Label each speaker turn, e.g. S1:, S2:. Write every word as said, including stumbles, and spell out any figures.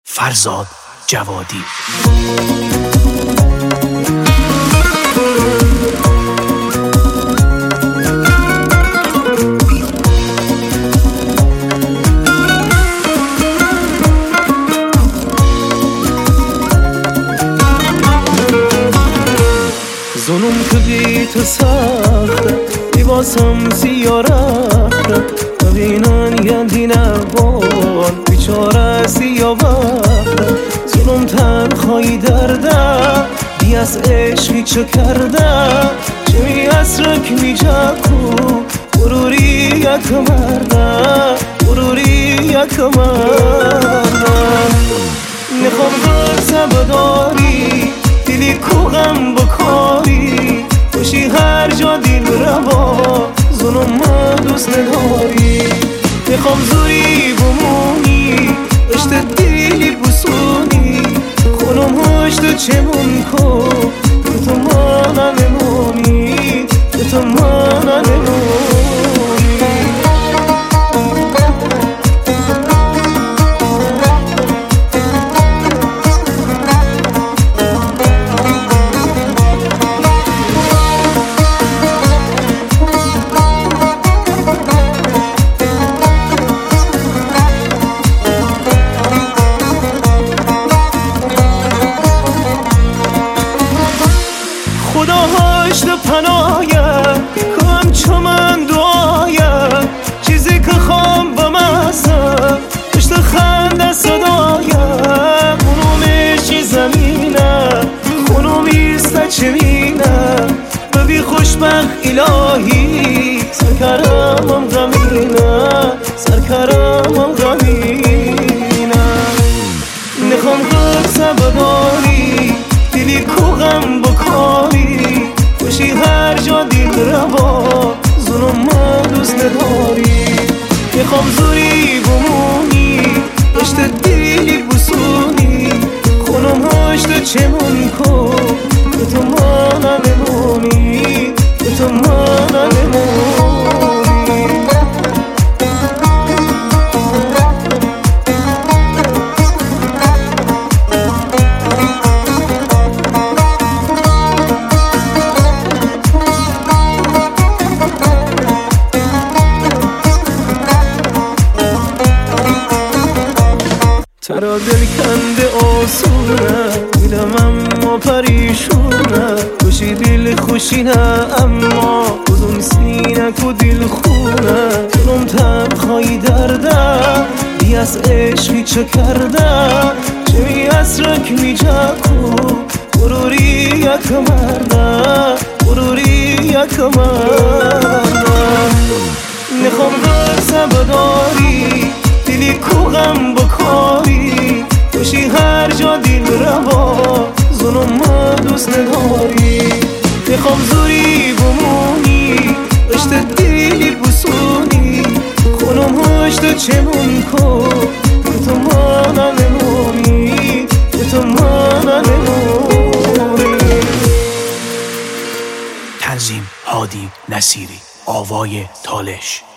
S1: فرزاد جوادی.
S2: ظلم که بی تو سخته لباسم سیاره ببینن یندی نبان بیچاره سیاوخته ظلم تنخایی درده بی از عشقی چه کرده چه می اسرک می جکو غروری یک مرده غروری یک مرده میخوام غرصه بداری دلی کو غم بکاری باشی هر جا دل روا ظلم ما دوست نداری میخوام زوری بمونی اشت دلی بسونی خونم هشت چمون کن به تو ما نمونی به تو ما نمونی خدا هشت پنایم کن چو من دعایم چیزی که خوام با مستم پشت خنده صدایم خونومشی زمینه خونومیسته چمینه ببی خوشبخت الهی سرکرمم غمینه سرکرمم غمینه میخوام غرصه بداری دلی کو غم بکاری باشی هر جا دل روا ظلم ما دوست نداری میخوام زوری بمونی اشت دلی بسونی خونم هشت چمون کن به تو ما نمونی به تو ما نمونی ترا دل کنده آسونه دیدم اما پریشونه خوشی دل خوشی نه اما بزن سینه کو دل خونه دلم تنخایی درده بی از عشقی چه کرده چه می اسرک می جکو غروری یک مرده غروری یک مرده میخوام غرصه بداری دلی کو غم بکاری باشی هر جا دل روا ظلم ما دوست نداری میخوام زوری بمونی اشت دلی بسونی خونم هشت چمون کن به تو ما نمونی به تو ما نمونی.
S1: تنظیم هادی نصیری، آوای تالش.